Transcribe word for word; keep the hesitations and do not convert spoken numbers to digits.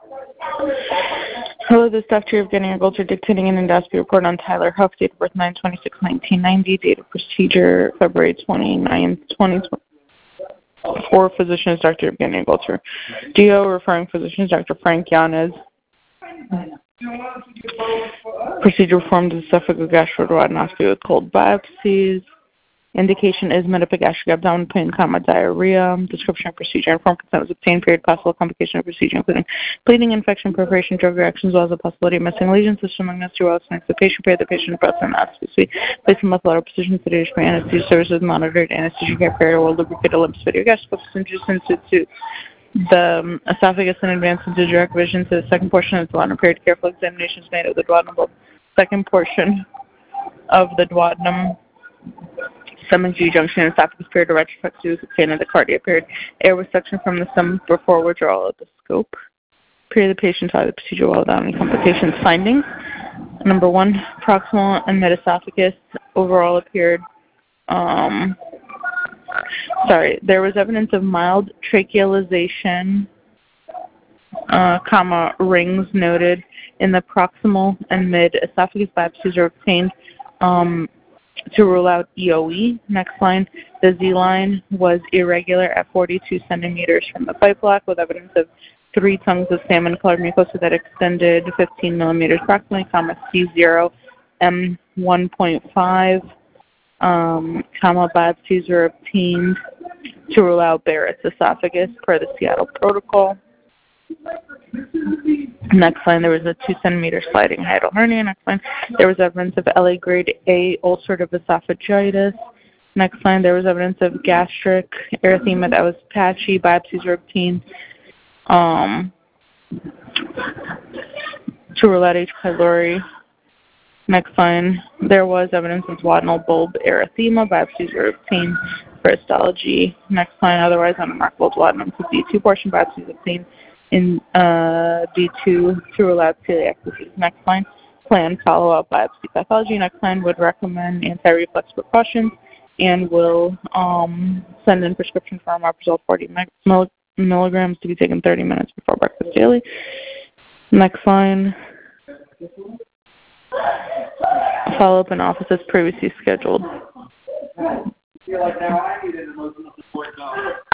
Hello, this is Doctor Evgenia Golter dictating an endoscopy report on Tyler Huff, date of birth nine twenty-six nineteen ninety, date of procedure February twenty-ninth, twenty twenty-four. Physician is Doctor Evgenia Golter. D O referring physician is Doctor Frank Yanez. Procedure performed is esophagogastroduodenoscopy with cold biopsies. Indication is metapegastric abdominal pain, comma, diarrhea. Description of procedure. Informed consent was obtained. Period. Possible complication of procedure, including bleeding, infection, perforation, drug reactions, as well as the possibility of missing lesions. System among us two well next to the patient. Period. The patient breast and anesthesia. Placed in lateral position. Sedation for anesthesia services monitored. Anesthesia care. Period. Will lubricate a lips video. Gastroscope induced into the um, esophagus and advance into direct vision to the second portion of the duodenum. Period. Careful examination is made of the duodenum. Second portion of the duodenum. Stomach G-junction and esophagus period, a retroflexia was obtained in the cardia period. Air was suctioned from the stomach before withdrawal of the scope. Period. The patient saw the procedure well without any complications. Findings. Number one, proximal and mid-esophagus overall appeared, um, sorry, there was evidence of mild trachealization, uh, comma, rings noted in the proximal and mid-esophagus. Biopsies are obtained, um, to rule out E O E. Next line, the Z line was irregular at forty-two centimeters from the pipe block with evidence of three tongues of salmon-colored mucosa that extended fifteen millimeters proximally, comma, C zero, M one point five, um, comma, biopsies were obtained to rule out Barrett's esophagus per the Seattle protocol. Next line, there was a two centimeter sliding hiatal hernia. Next line, there was evidence of L A grade A ulcerative esophagitis. Next line, there was evidence of gastric erythema that was patchy. Biopsies were obtained um, to rule out H. pylori. Next line, there was evidence of duodenal bulb erythema. Biopsies were obtained for histology. Next line, otherwise unremarkable duodenum to D two portion. Biopsies obtained in uh, D two to rule out celiac disease. Next line, plan follow-up biopsy pathology. Next line, would recommend anti-reflux precautions and will um, send in prescription for omeprazole forty milligrams to be taken thirty minutes before breakfast daily. Next line, follow-up in office as previously scheduled.